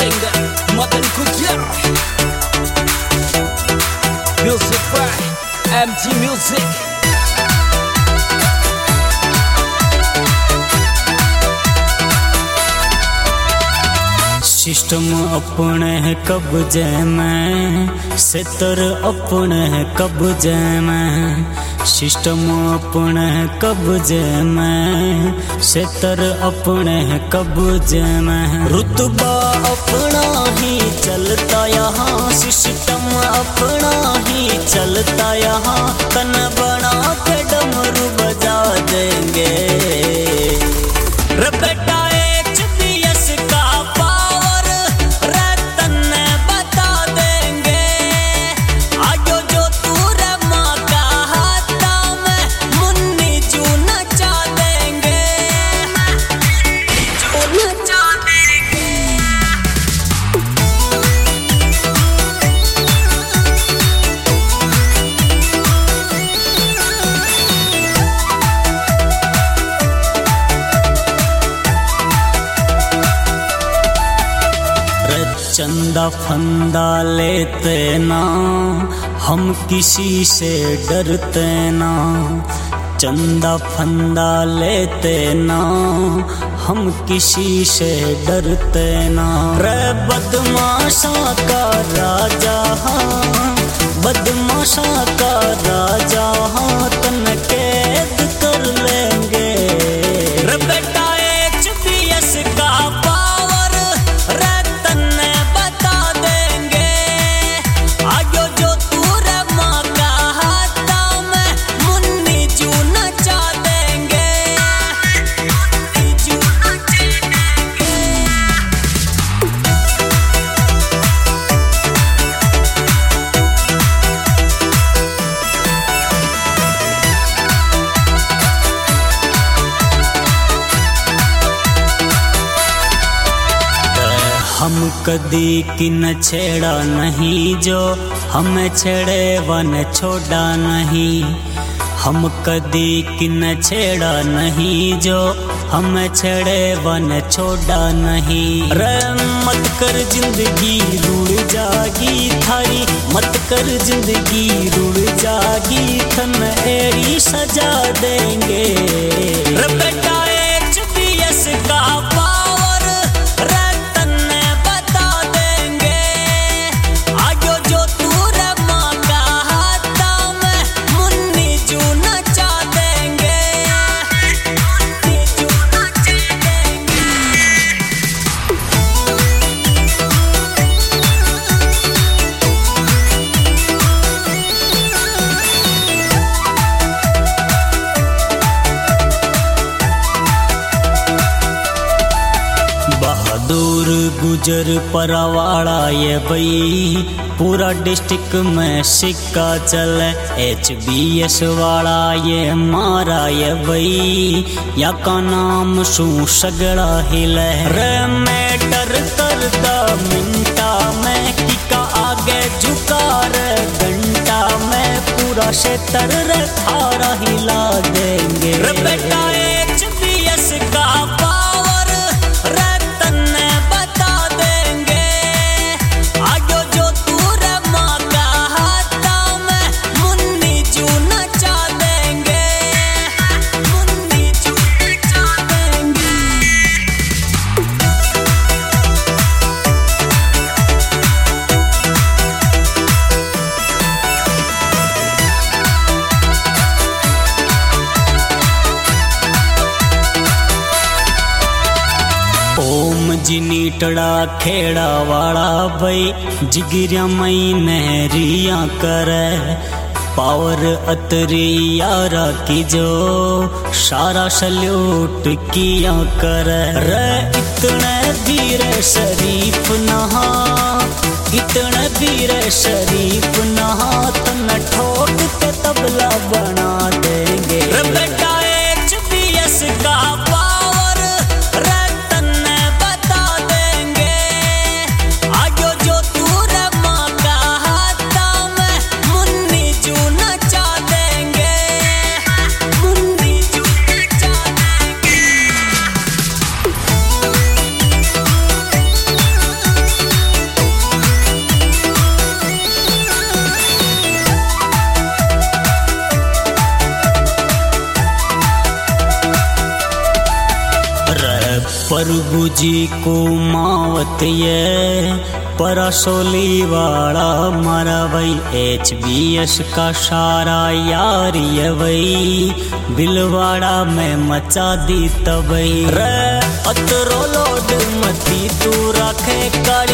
singer Madan Gujar. Music by MG Music. System अपने है कब्जे में, सेतर अपने है कब्जे में। सिस्टम अपने है कब्जे में, सेतर अपने है कब्जे में। रुतबा अपना ही चलता यहाँ, सिस्टम अपना ही चलता यहाँ। तन बना के डमरू बजा देंगे रे बेटा। चंदा फंदा लेते ना, हम किसी से डरते ना। चंदा फंदा लेते ना, हम किसी से डरते ना। रे बदमाशा का राजा हाँ, बदमाशा का राजा हाँ, तन कैद कर लेंगे रे बेटा। HBS का हम कदी की न छेड़ा नहीं, जो हमें छेड़े वन छोड़ा नहीं। हम कदी की न छेड़ा नहीं, जो हमें छेड़े वन छोड़ा नहीं। रे मत कर जिंदगी रुड़ जागी थारी, मत कर जिंदगी रुड़ जागी। थन एरी सजा देंगे रे बेटा। HBS का बहादुर गुजर परवाड़ा ये बई, पूरा डिस्ट्रिक्ट में सिक्का चले। HBS वाला ये मारा ये बई, या का नाम सू सगड़ा हिले। रे मैटर करदा मिनटा में, टिका आगे झुका रे घंटा में। पूरा क्षेत्र रे थारा हिला देंगे रे बेटा। HBS का जिनीटड़ा खेड़ा वाला भाई, जिगिरिया मई नहरिया करे। पावर अतरी यारा की जो सारा सल्यूट किया करे। रे इतने वीर शरीफ नहा, इतने वीर शरीफ नहा। तन ठोक के तबला बना देंगे रे बेटा। HBS का प्रभुजी को मावत ये परसोली वाला मारा वही HBS का सारा यार ये वही बिलवाड़ा में मचा दी तबई रे अतरो लोड मती तू रखे कर